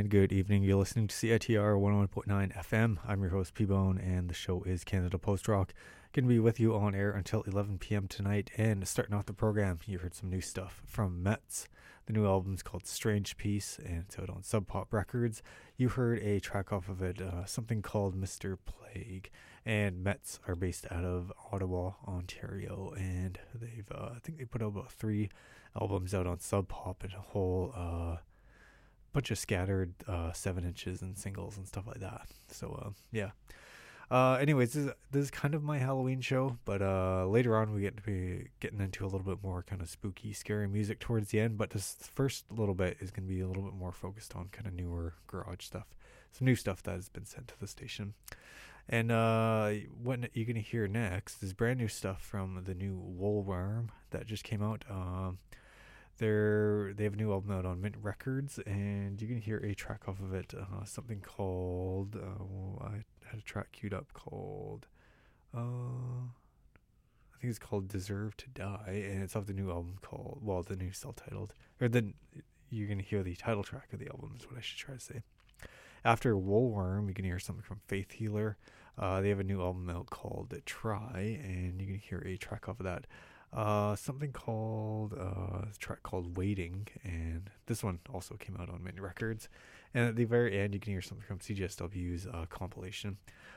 good evening. You're listening to CITR 101.9 FM. I'm your host, P-Bone, and the show is Canada Post Rock. Going to be with you on air until 11 p.m. tonight. And starting off the program, you heard some new stuff from Metz. The new album's called Strange Peace, and it's out on Sub Pop Records. You heard a track off of it, something called Mr. Plague. And Metz are based out of Ottawa, Ontario, and they've, I think they put out about 3 albums out on Sub Pop and a whole bunch of scattered 7 inches and singles and stuff like that. So yeah. Anyways, this is kind of my Halloween show, but later on we get to be getting into a little bit more kind of spooky, scary music towards the end. But this first little bit is going to be a little bit more focused on kind of newer garage stuff, some new stuff that has been sent to the station. And what you're going to hear next is brand new stuff from the new Woolworm that just came out. They have a new album out on Mint Records, and you can hear a track off of it, something called, I had a track queued up called, I think it's called Deserve to Die, and it's off the new album called, well, the new self-titled, or then you're going to hear the title track of the album is what I should try to say. After Woolworm, you can hear something from Faith Healer. They have a new album out called Try, and you can hear a track off of that. Something called a track called Waiting, and this one also came out on Mint Records. And at the very end, you can hear something from CJSW's compilation,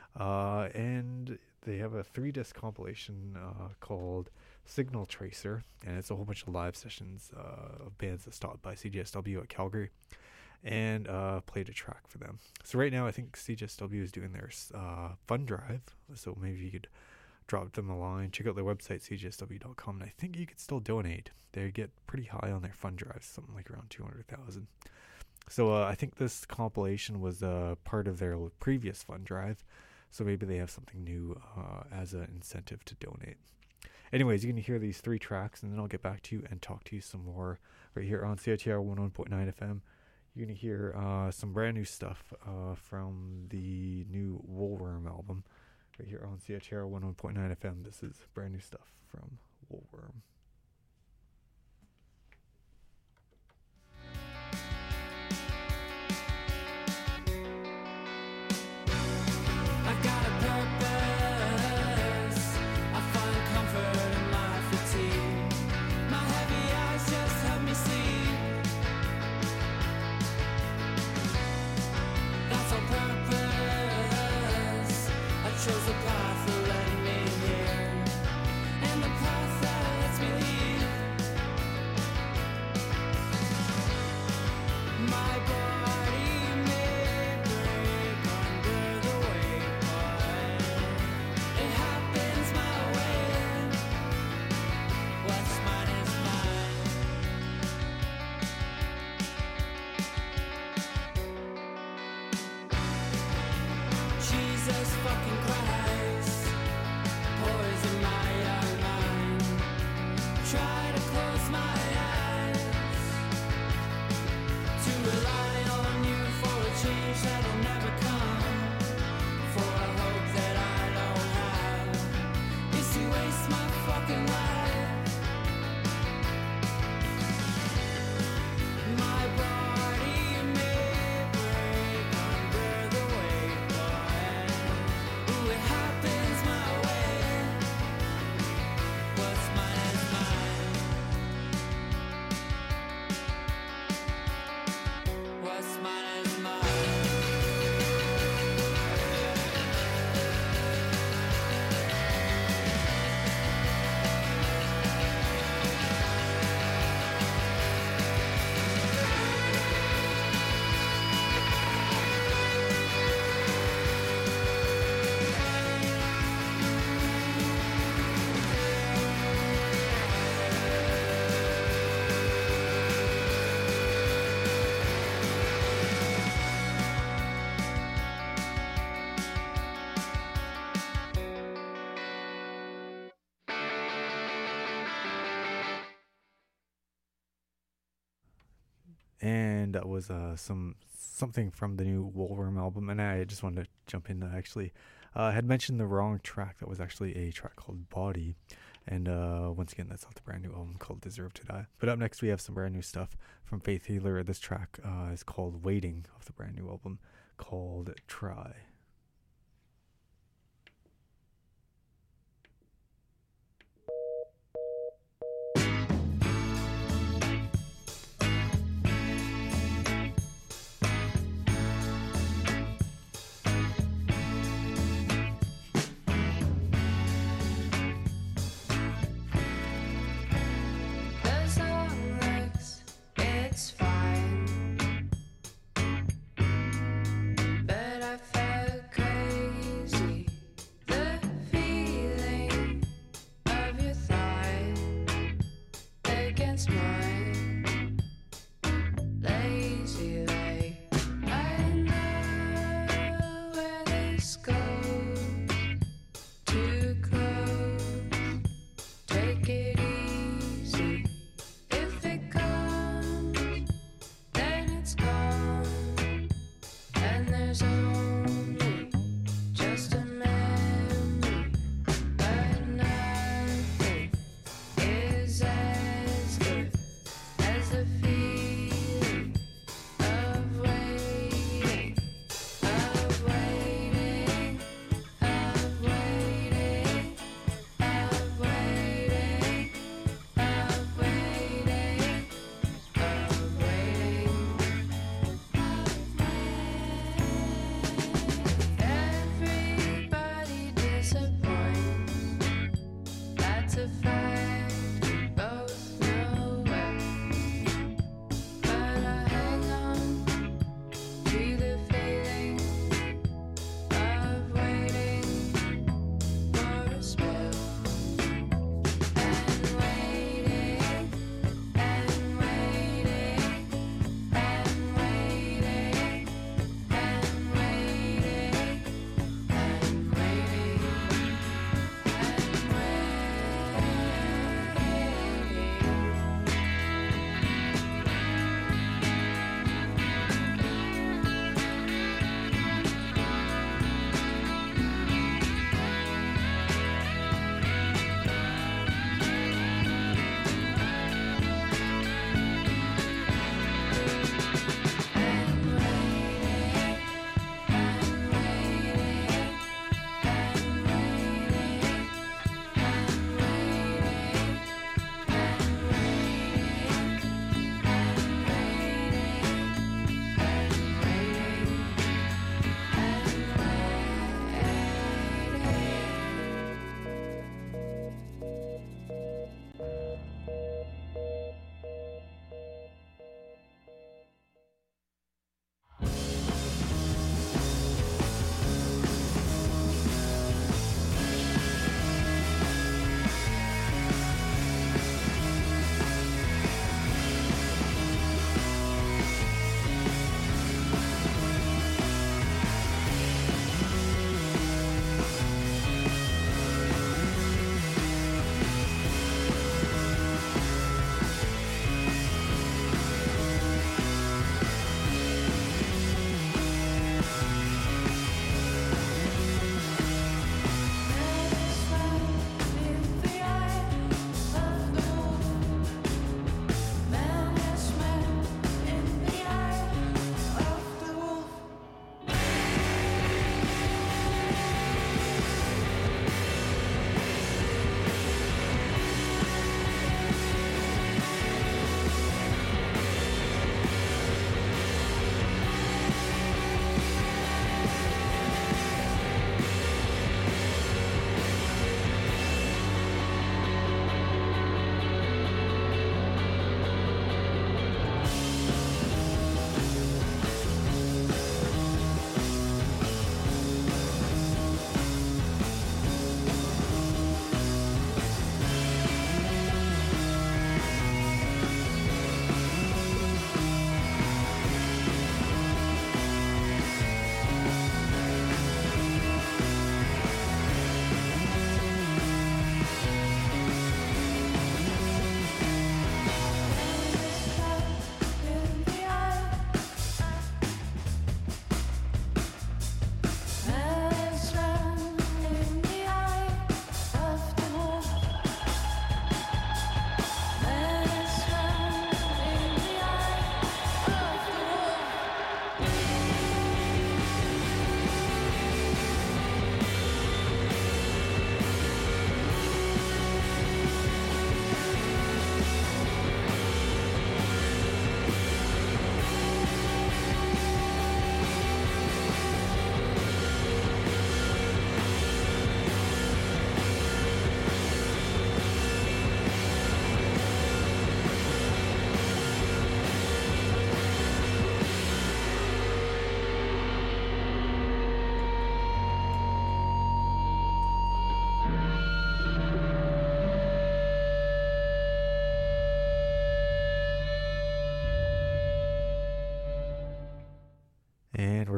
and they have a 3-disc compilation called Signal Tracer, and it's a whole bunch of live sessions of bands that stopped by CJSW at Calgary and played a track for them. So right now, I think CJSW is doing their fund drive, so maybe you could drop them a line, check out their website, cjsw.com, and I think you could still donate. They get pretty high on their fund drives, something like around 200,000. So I think this compilation was part of their previous fund drive, so maybe they have something new as an incentive to donate. Anyways, you're going to hear these 3 tracks, and then I'll get back to you and talk to you some more right here on CITR 101.9 FM. You're going to hear some brand new stuff from the new Woolworm album. Right here on CHR 101.9 FM. This is brand new stuff from Woolworm. I've got a purpose. I find comfort in my fatigue. My heavy eyes just help me sleep. That's on purpose. I chose a path that led me here, and the path that lets me leave. My body may break under the weight, but it happens my way. What's mine is mine. Jesus fucking Christ, poison my young mind. Try to close my eyes, to rely on you for a change that'll never come, for a hope that I don't have, is to waste my fucking life. My body may break under the weight, but ooh, it happens my way. What's mine is mine. What's mine is mine. And that was something from the new Woolworm album. And I just wanted to jump in. I had mentioned the wrong track. That was actually a track called Body. And once again, that's off the brand new album called Deserve to Die. But up next, we have some brand new stuff from Faith Healer. This track is called Waiting, off the brand new album called Try.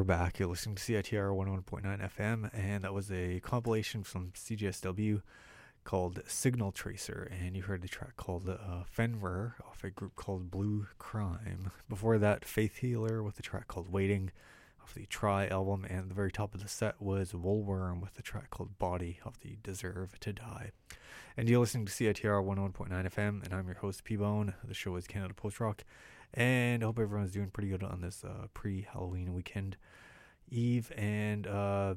back. You're listening to CITR 101.9 FM, and that was a compilation from CJSW called Signal Tracer, and you heard the track called Fenrir off a group called Blue Crime. Before that, Faith Healer with a track called Waiting off the Try album, and at the very top of the set was Woolworm with a track called Body off the Deserve to Die. And you're listening to CITR 101.9 FM, and I'm your host, P-Bone. The show is Canada Post Rock, and I hope everyone's doing pretty good on this pre-Halloween weekend eve. And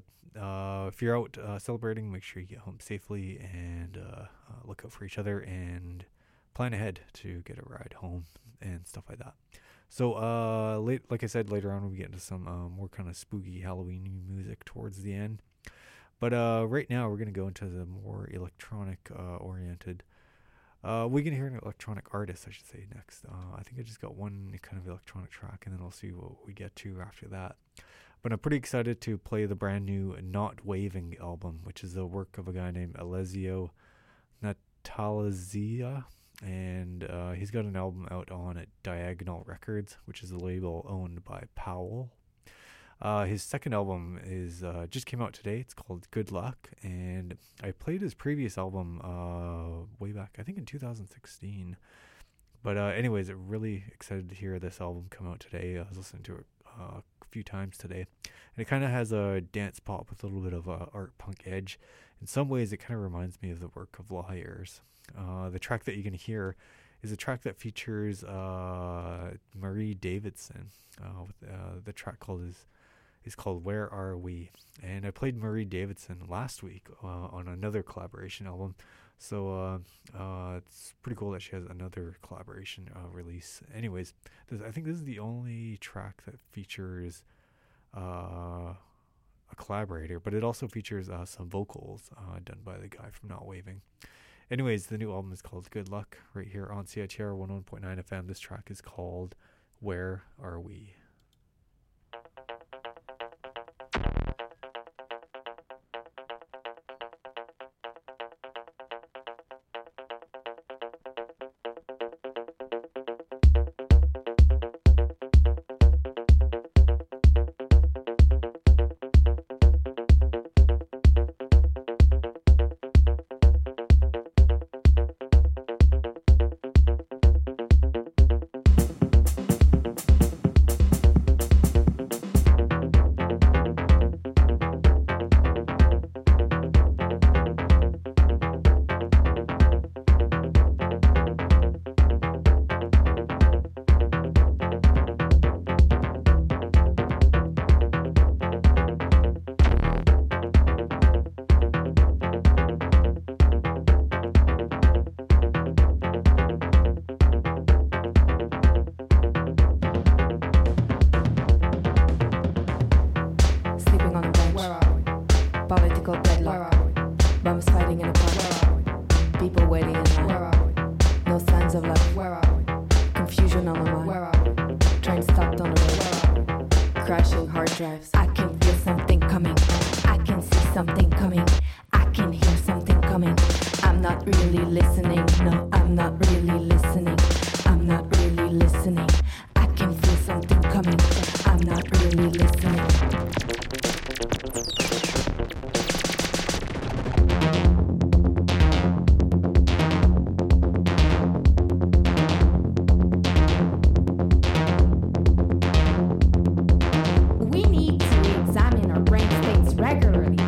if you're out celebrating, make sure you get home safely and look out for each other and plan ahead to get a ride home and stuff like that. So like I said, later on we'll get into some more kind of spooky Halloween music towards the end. But right now we're going to go into the more electronic oriented. We're going to hear an electronic artist, I should say, next. I think I just got one kind of electronic track, and then I'll see what we get to after that. But I'm pretty excited to play the brand new Not Waving album, which is the work of a guy named Alessio Natalazia. And he's got an album out on Diagonal Records, which is a label owned by Powell. His second album is just came out today. It's called Good Luck, and I played his previous album way back, I think in 2016. But anyways, I'm really excited to hear this album come out today. I was listening to it a few times today, and it kind of has a dance pop with a little bit of a art punk edge. In some ways, it kind of reminds me of the work of Liars. The track that you're going to hear is a track that features Marie Davidson. The track is called Where Are We? And I played Marie Davidson last week on another collaboration album. So it's pretty cool that she has another collaboration release. Anyways, I think this is the only track that features a collaborator, but it also features some vocals done by the guy from Not Waving. Anyways, the new album is called Good Luck right here on CITR 101.9 FM. This track is called Where Are We?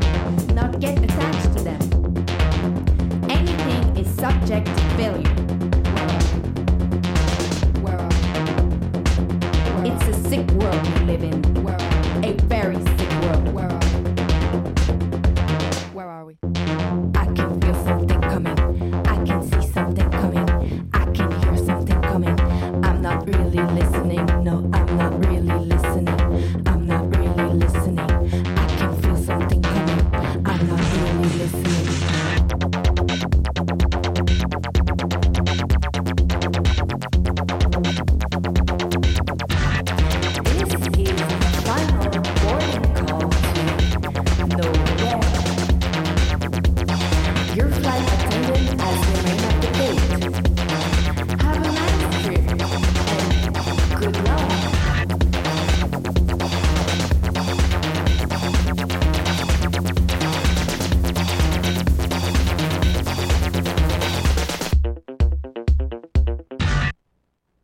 Subject to failure.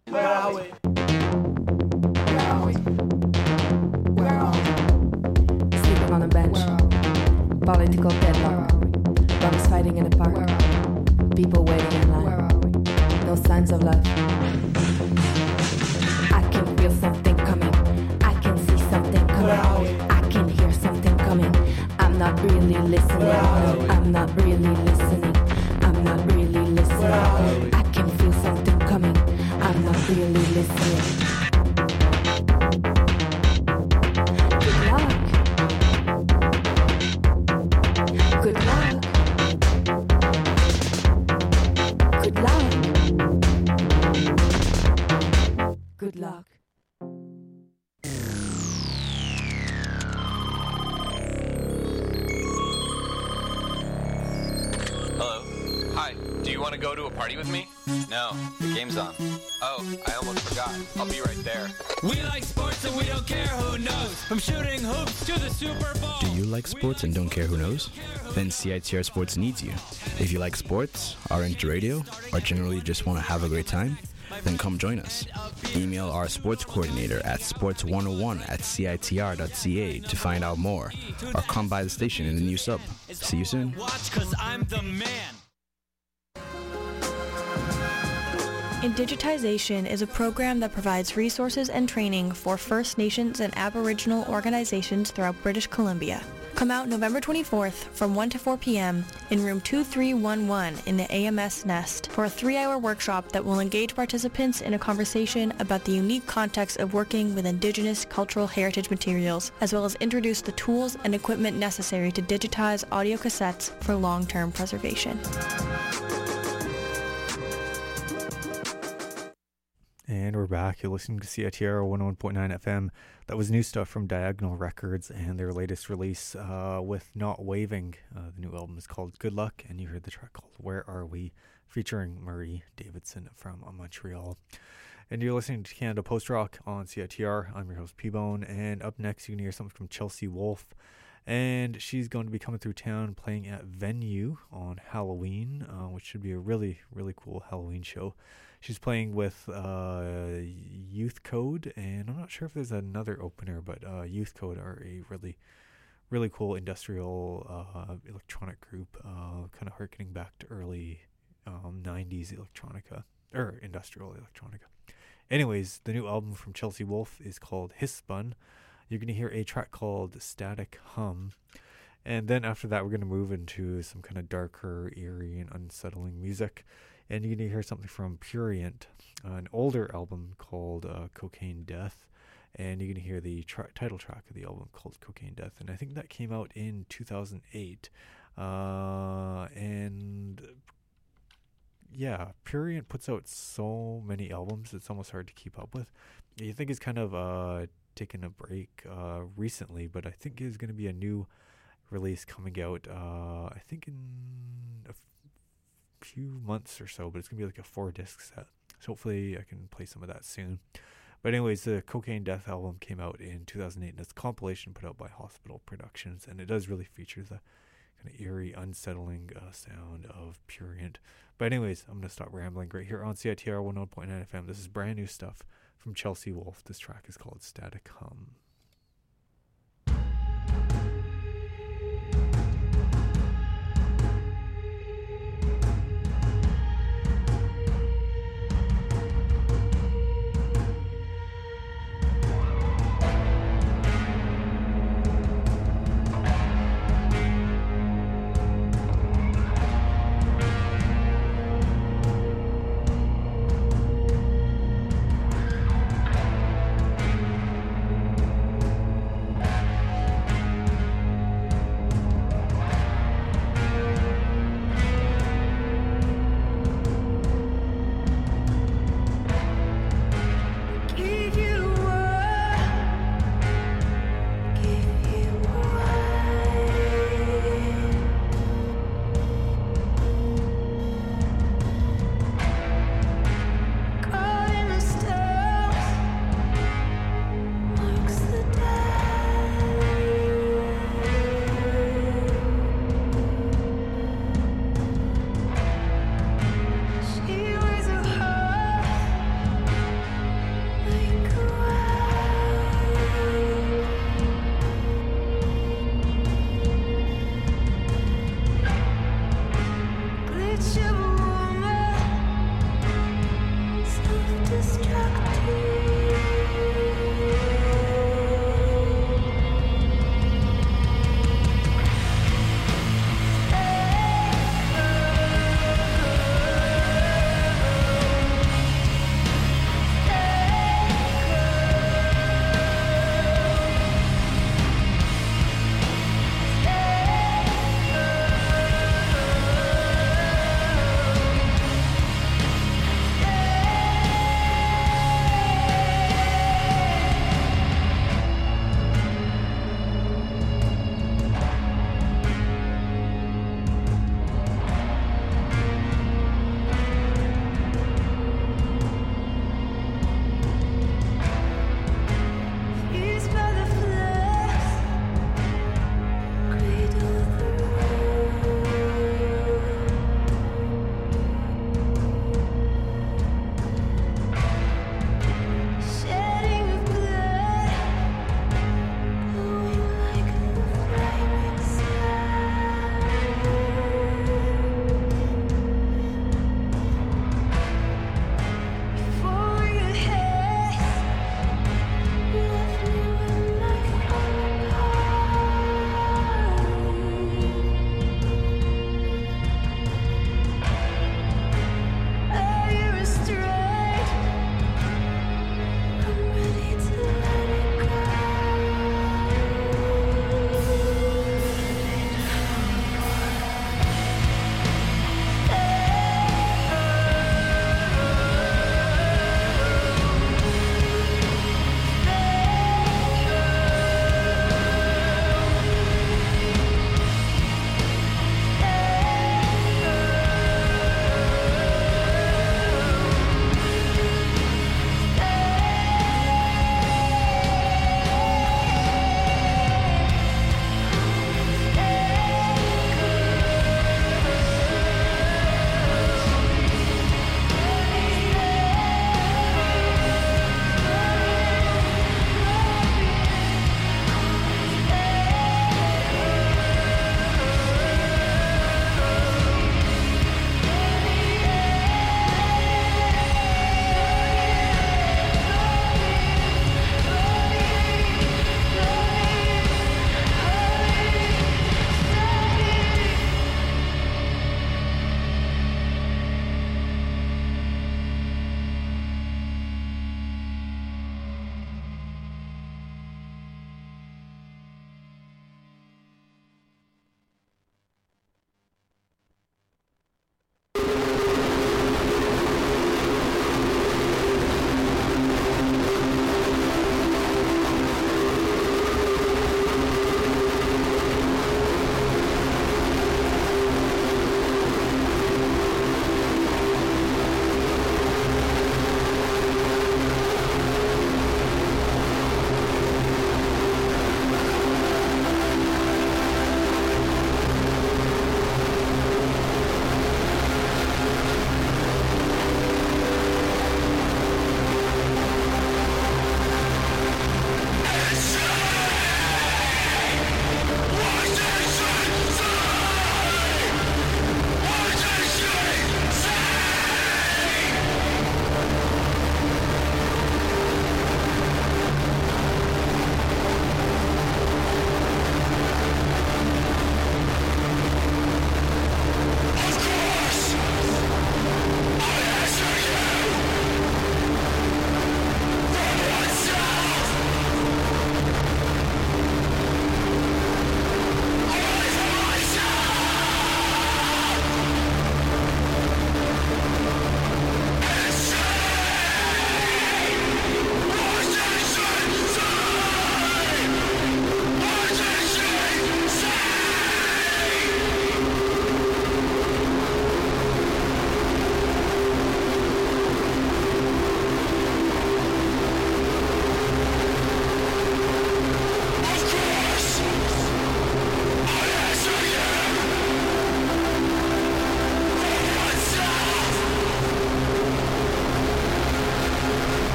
Where are we? Where are we? Where are we? Sleeping on a bench. Political deadlock. Dogs fighting in the park. People waiting in line. No signs of life. I can feel something coming. I can see something coming. I can hear something coming. I'm not really listening. No, I'm not really listening. I'm not really listening. I can feel something coming. I'm not really listening. Good luck. Good luck. Good luck. Hello. Hi. Do you want to go to a party with me? No. The game's on. Oh, I almost forgot. I'll be right there. We like sports and we don't care who knows. From shooting hoops to the Super Bowl. Do you like sports and don't care who knows? Then CITR Sports needs you. If you like sports, are into radio, or generally just want to have a great time, then come join us. Email our sports coordinator at sports101@citr.ca to find out more, or come by the station in the new sub. See you soon. Watch, 'cause I'm the man. Indigitization is a program that provides resources and training for First Nations and Aboriginal organizations throughout British Columbia. Come out November 24th from 1 to 4 p.m. in room 2311 in the AMS Nest for a 3-hour workshop that will engage participants in a conversation about the unique context of working with Indigenous cultural heritage materials, as well as introduce the tools and equipment necessary to digitize audio cassettes for long-term preservation. And we're back. You're listening to CITR 101.9 FM. That was new stuff from Diagonal Records and their latest release with Not Waving. The new album is called Good Luck, and you heard the track called Where Are We, featuring Marie Davidson from Montreal. And you're listening to Canada Post Rock on CITR. I'm your host, P-Bone, and up next you can hear something from Chelsea Wolfe. And she's going to be coming through town playing at Venue on Halloween, which should be a really, really cool Halloween show. She's playing with Youth Code, and I'm not sure if there's another opener, but Youth Code are a really, really cool industrial electronic group, kind of harkening back to early 90s electronica, or industrial electronica. Anyways, the new album from Chelsea Wolfe is called Hisspun. You're going to hear a track called Static Hum. And then after that, we're going to move into some kind of darker, eerie, and unsettling music. And you're going to hear something from Purient, an older album called Cocaine Death. And you're going to hear the title track of the album called Cocaine Death. And I think that came out in 2008. And yeah, Purient puts out so many albums, it's almost hard to keep up with. You think it's kind of taken a break recently, but I think there's going to be a new release coming out, I think in a few months or so, but it's going to be like a 4-disc set. So hopefully I can play some of that soon. But anyways, the Cocaine Death album came out in 2008, and it's a compilation put out by Hospital Productions, and it does really feature the kind of eerie, unsettling sound of Purient. But anyways, I'm going to stop rambling right here on CITR 101.9 FM. This is brand new stuff from Chelsea Wolfe. This track is called Static Hum.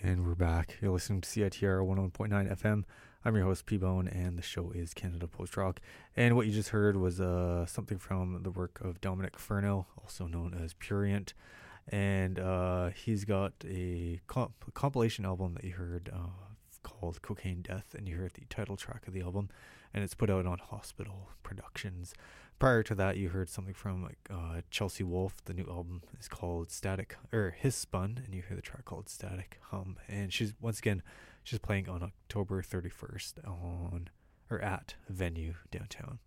And we're back. You're listening to CITR 101.9 FM. I'm your host, P-Bone, and the show is Canada Post Rock. And what you just heard was something from the work of Dominic Furno, also known as Purient. And he's got a compilation album that you heard called Cocaine Death, and you heard the title track of the album, and it's put out on Hospital Productions. Prior to that, you heard something from Chelsea Wolfe. The new album is called Static, or His Spun, and you hear the track called Static Hum. And she's playing on October 31st at Venue downtown.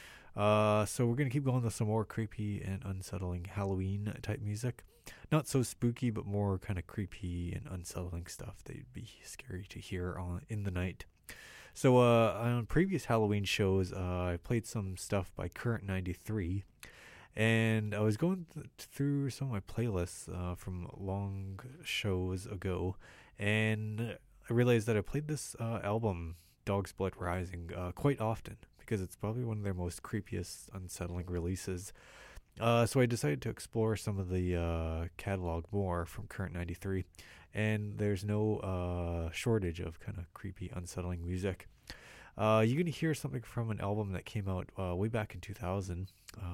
So we're gonna keep going with some more creepy and unsettling Halloween type music. Not so spooky, but more kind of creepy and unsettling stuff that'd be scary to hear in the night. So on previous Halloween shows, I played some stuff by Current 93, and I was going through some of my playlists from long shows ago, and I realized that I played this album, Dog's Blood Rising, quite often, because it's probably one of their most creepiest, unsettling releases. So I decided to explore some of the catalog more from Current 93, and there's no shortage of kind of creepy, unsettling music. You're going to hear something from an album that came out way back in 2000,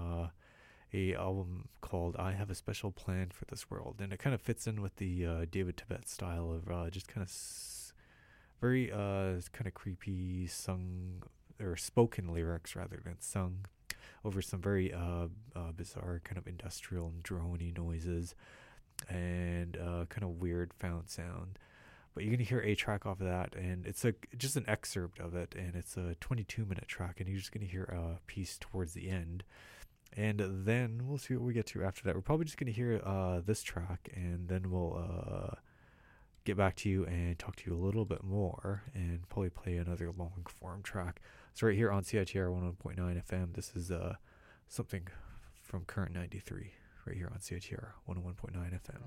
a album called I Have a Special Plan for This World, and it kind of fits in with the David Tibet style of just kind of very kind of creepy sung, or spoken lyrics rather than sung, over some very bizarre kind of industrial and droney noises and kind of weird found sound. But you're going to hear a track off of that, and it's just an excerpt of it, and it's a 22-minute track, and you're just going to hear a piece towards the end. And then we'll see what we get to after that. We're probably just going to hear this track, and then we'll get back to you and talk to you a little bit more, and probably play another long-form track. So right here on CITR 101.9 FM, this is something from Current 93, right here on CITR 101.9 FM.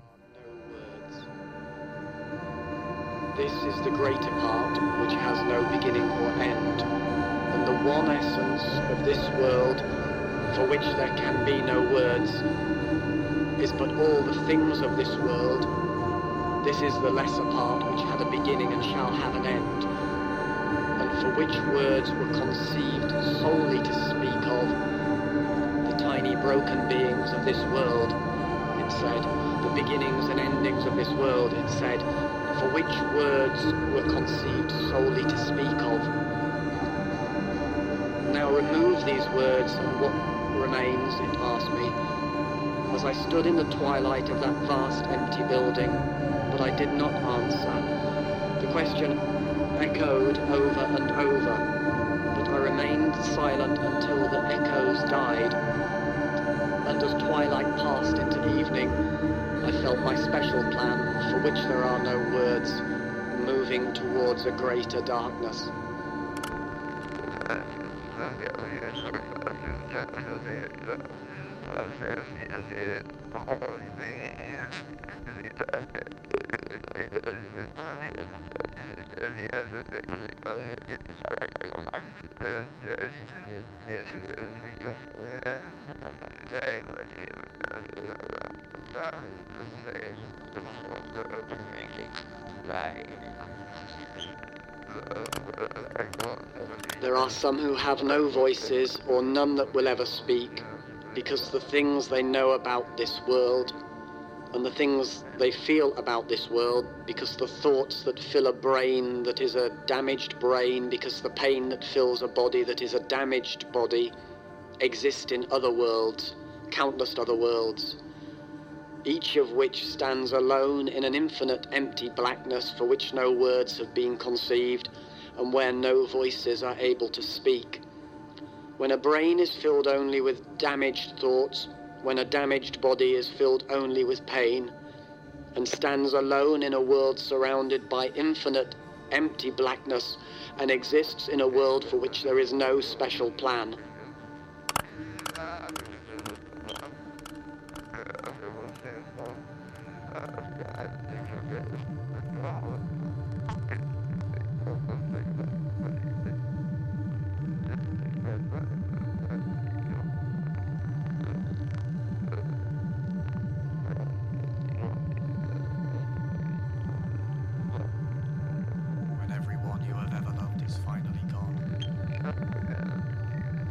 This is the greater part which has no beginning or end, and the one essence of this world for which there can be no words is but all the things of this world. This is the lesser part which had a beginning and shall have an end, and for which words were conceived solely to speak of the tiny broken beings of this world, it said, the beginnings and endings of this world, it said, for which words were conceived solely to speak of. Now remove these words, and what remains, it asked me, as I stood in the twilight of that vast empty building, but I did not answer. The question echoed over and over, but I remained silent until the echoes died, and as twilight passed into evening, I felt my special plan, for which there are no words, moving towards a greater darkness. There are some who have no voices, or none that will ever speak, because the things they know about this world, and the things they feel about this world, because the thoughts that fill a brain that is a damaged brain, because the pain that fills a body that is a damaged body, exist in other worlds, countless other worlds, each of which stands alone in an infinite empty blackness for which no words have been conceived, and where no voices are able to speak. When a brain is filled only with damaged thoughts, when a damaged body is filled only with pain, and stands alone in a world surrounded by infinite empty blackness, and exists in a world for which there is no special plan.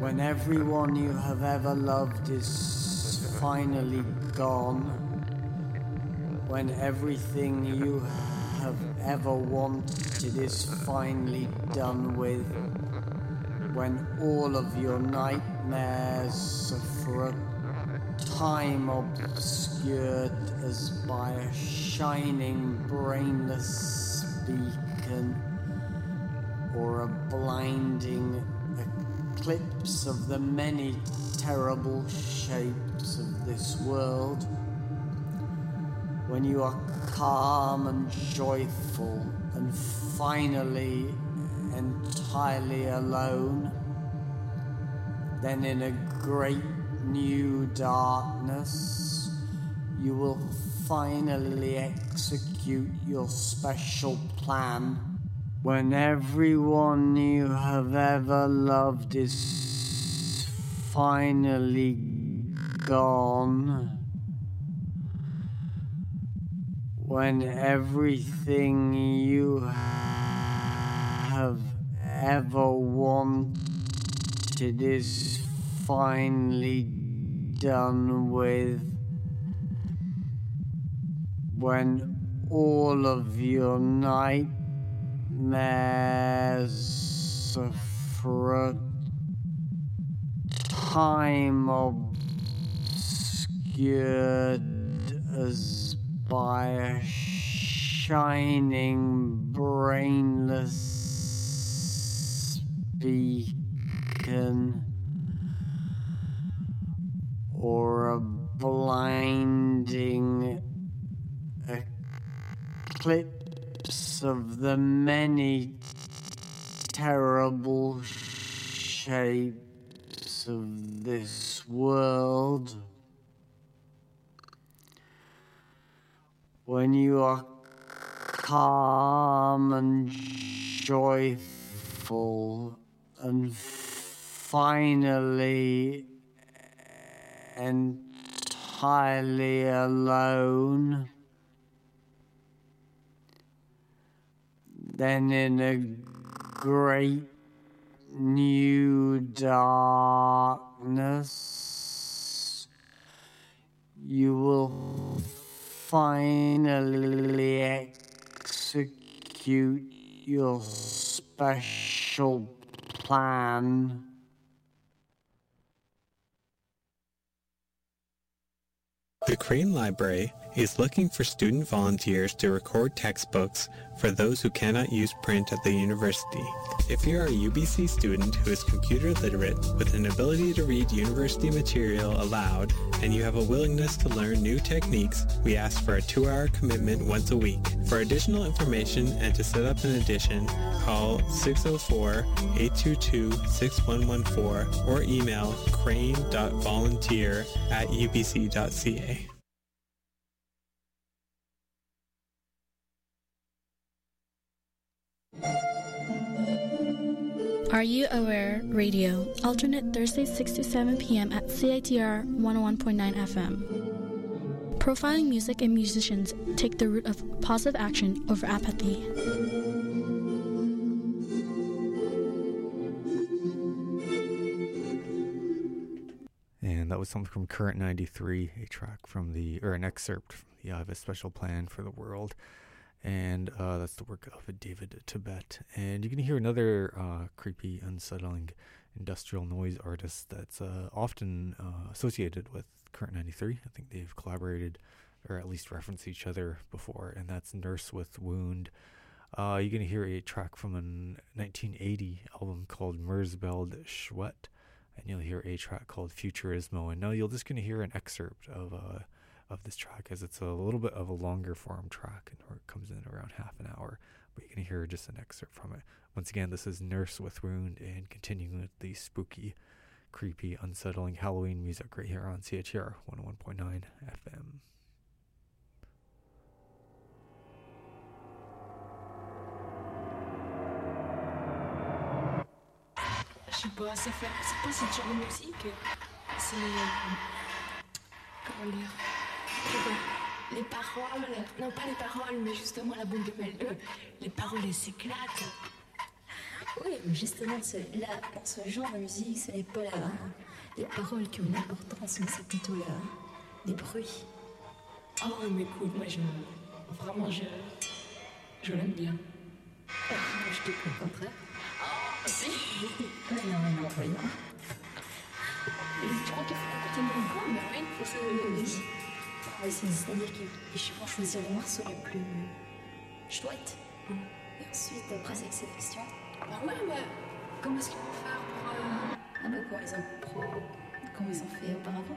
When everyone you have ever loved is finally gone, when everything you have ever wanted is finally done with, when all of your nightmares are for a time obscured as by a shining brainless beacon or a blinding eclipse of the many terrible shapes of this world, when you are calm and joyful and finally entirely alone, then in a great new darkness you will finally execute your special plan. When everyone you have ever loved is finally gone, when everything you have ever wanted is finally done with, when all of your nightmares are for a time obscured as by a shining brainless beacon or a blinding eclipse of the many terrible shapes of this world, when you are calm and joyful and finally entirely alone, then in a great new darkness you will finally execute your special plan. The Crane Library is looking for student volunteers to record textbooks for those who cannot use print at the university. If you're a UBC student who is computer literate with an ability to read university material aloud and you have a willingness to learn new techniques, we ask for a 2-hour commitment once a week. For additional information and to set up an edition, call 604-822-6114 or email crane.volunteer@ubc.ca. Are You Aware Radio, alternate Thursdays 6 to 7 p.m. at CITR 101.9 FM. Profiling music and musicians take the route of positive action over apathy. And that was something from Current 93, a track from an excerpt from the I Have a Special Plan for the World. And that's the work of David Tibet. And you can hear another creepy, unsettling industrial noise artist that's often associated with Current 93. I think they've collaborated or at least referenced each other before, and that's Nurse with Wound. You're going to hear a track from a 1980 album called Merzbeld Schwet, and you'll hear a track called Futurismo. And now you're just going to hear an excerpt of this track, as it's a little bit of a longer form track, and it comes in around half an hour, but you can hear just an excerpt from it. Once again, this is Nurse with Wound, and continuing with the spooky, creepy, unsettling Halloween music right here on CHR 101.9 FM. Je sais pas, c'est pas cette genre de musique. C'est comment dire, les paroles, non pas les paroles, mais justement la boule de mêle. Les paroles elles s'éclatent. Oui, mais justement, là, dans ce genre de musique, ce n'est pas les paroles qui ont une importance, mais c'est plutôt les bruits. Ah oui, mais écoute, moi, vraiment, je l'aime bien. Moi, je te dis le contraire. Ah, si. Non, voyons. Tu crois qu'il faut qu'on continue encore? Mais oui, il faut ça. Oui, c'est-à-dire qu'ils vont choisir les morceaux les plus chouettes. Et ensuite, après cette sélection. Bah ouais, mais comment est-ce qu'ils vont faire pour. Ah bah quoi, comment ils ont fait auparavant?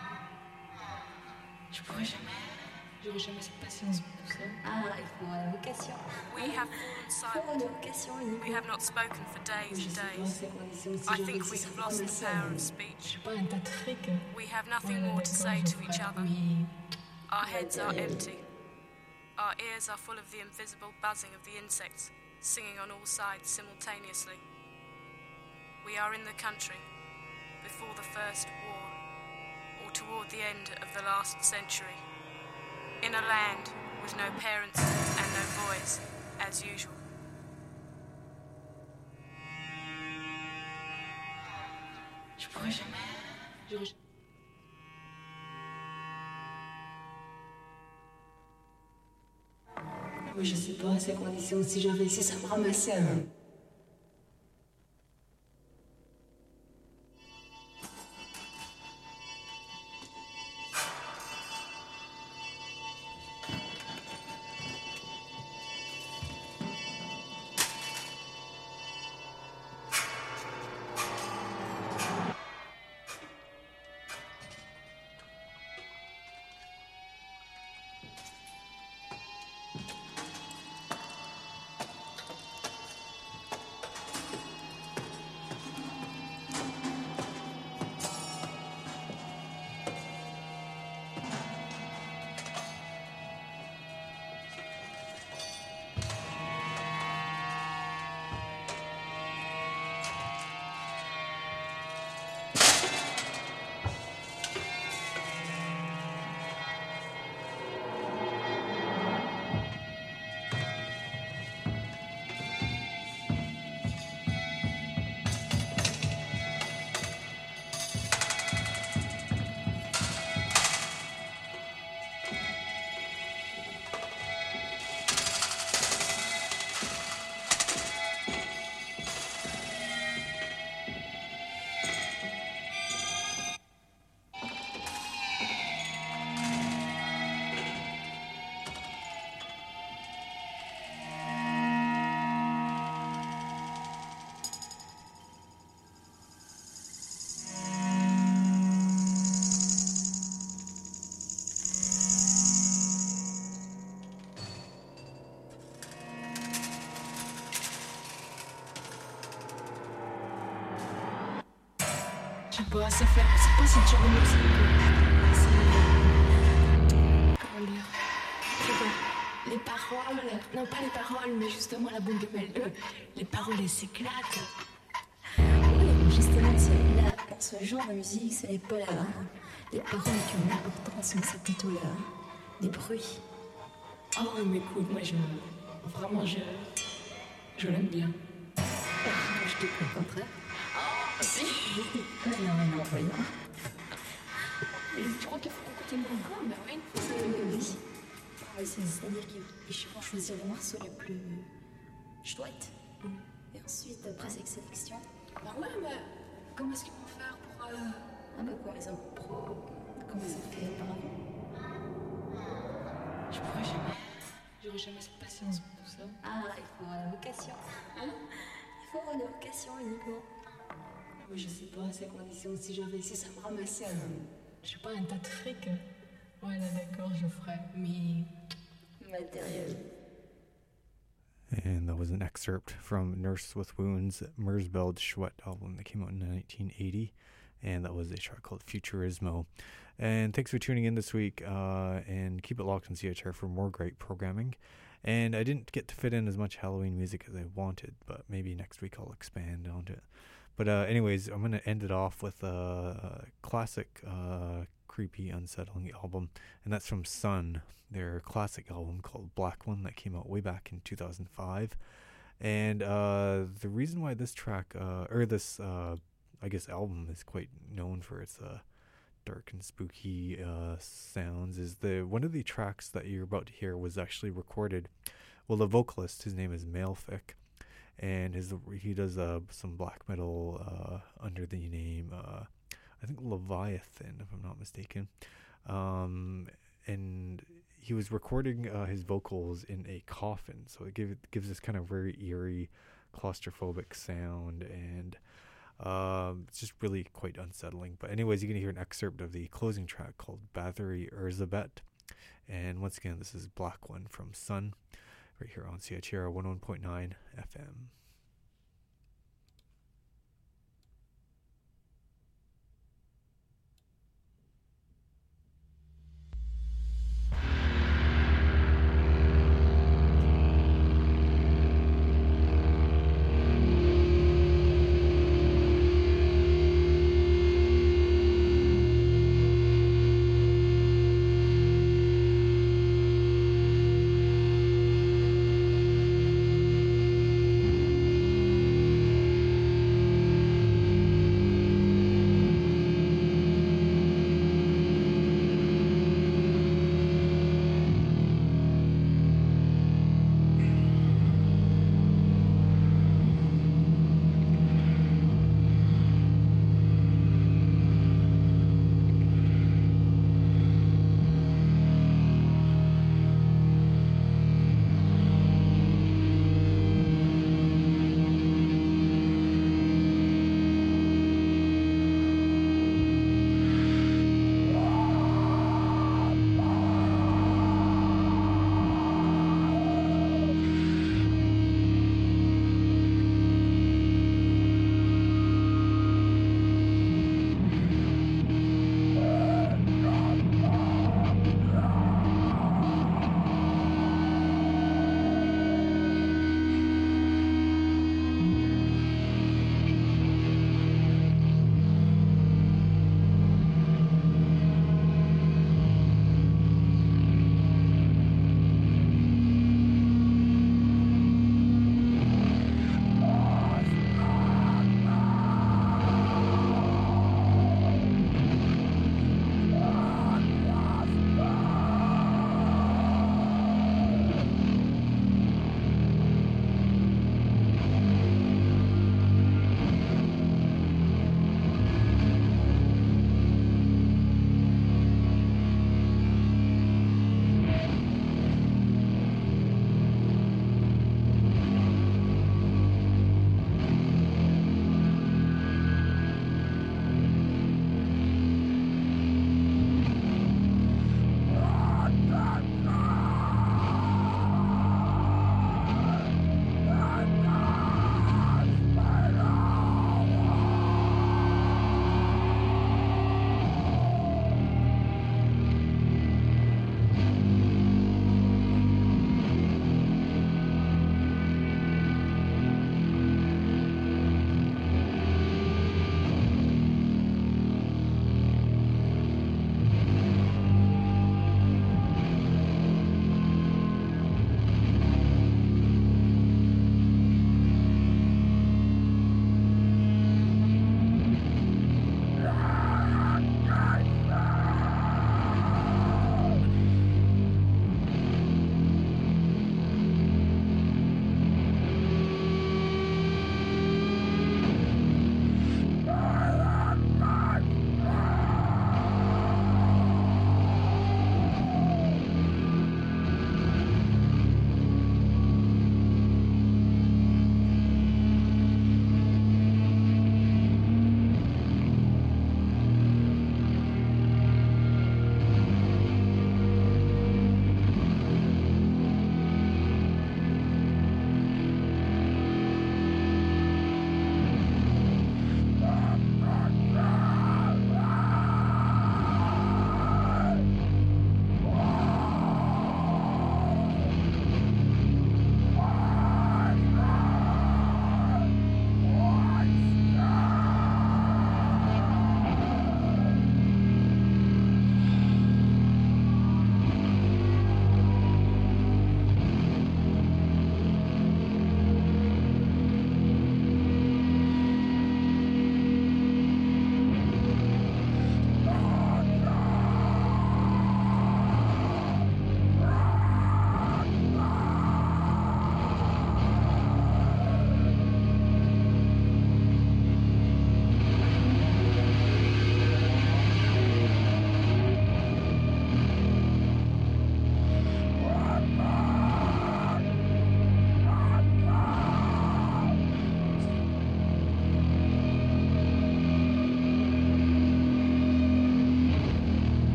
Je pourrais jamais. J'aurais jamais cette patience pour ça. Ah, il faut la vocation. We have fallen silent. We have not spoken for days and days. I think we have lost the power of speech. We have nothing more to say to each other. Our heads are empty. Our ears are full of the invisible buzzing of the insects, singing on all sides simultaneously. We are in the country, before the First War, or toward the end of the last century. In a land with no parents and no boys, as usual. Je pourrais jamais. Oui, je sais pas, à ces conditions, si j'avais ici, ça me ramassait un. Je sais pas, c'est pas cette genre de musique. Comment dire? Je sais pas. Les paroles, non pas les paroles, mais justement la bombe de mêle. Les paroles, elles s'éclatent. Oui, mais justement, là, dans ce genre de musique, ce n'est pas les paroles qui ont une importance, mais c'est plutôt les bruits. Ah oui, mais écoute, moi, vraiment, je l'aime bien. Moi, je te dis le contraire. Ah, si. Non, voyons. Tu crois qu'il faut qu'on continue encore? Ben oui, il faut ça. Oui, c'est-à-dire qu'ils vont choisir les morceaux les plus chouettes. Et ensuite, après cette sélection. Ben ouais, mais comment est-ce qu'ils vont faire pour. Ah bah quoi, comment ils ont fait auparavant? Je pourrais jamais. J'aurais jamais cette patience pour ça. Ah, il faut la vocation. Il faut la vocation uniquement. Oui, je sais pas, à ces conditions, si j'avais ici, ça me ramassait je sais pas, un tas de fric. Ouais, là, d'accord, je ferais, mais matériel. And that was an excerpt from Nurse with Wounds' Merzbeld Schwett album that came out in 1980. And that was a track called Futurismo. And thanks for tuning in this week. And keep it locked on CHR for more great programming. And I didn't get to fit in as much Halloween music as I wanted, but maybe next week I'll expand onto it. But anyways, I'm going to end it off with a classic, creepy, unsettling album. And that's from Sun, their classic album called Black One that came out way back in 2005. And the reason why this track, I guess, album is quite known for its dark and spooky sounds is one of the tracks that you're about to hear was actually recorded. Well, the vocalist, his name is Malefic, and he does some black metal under the name, I think, Leviathan, if I'm not mistaken. And he was recording his vocals in a coffin, so it gives this kind of very eerie, claustrophobic sound, and it's just really quite unsettling. But anyways, you're going to hear an excerpt of the closing track called Bathory Erzsébet. And once again, this is Black One from Sun, right here on CITR 101.9 FM.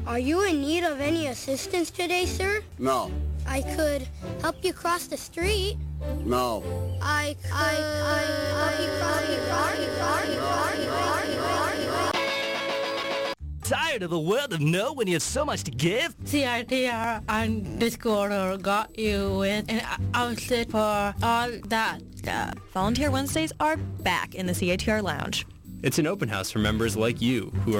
Are you in need of any assistance today, sir? No. I could help you cross the street. No. I could help you cross the Tired of the world of no when you have so much to give? CITR and Discord got you with an outfit for all that stuff. Volunteer Wednesdays are back in the CITR Lounge. It's an open house for members like you who are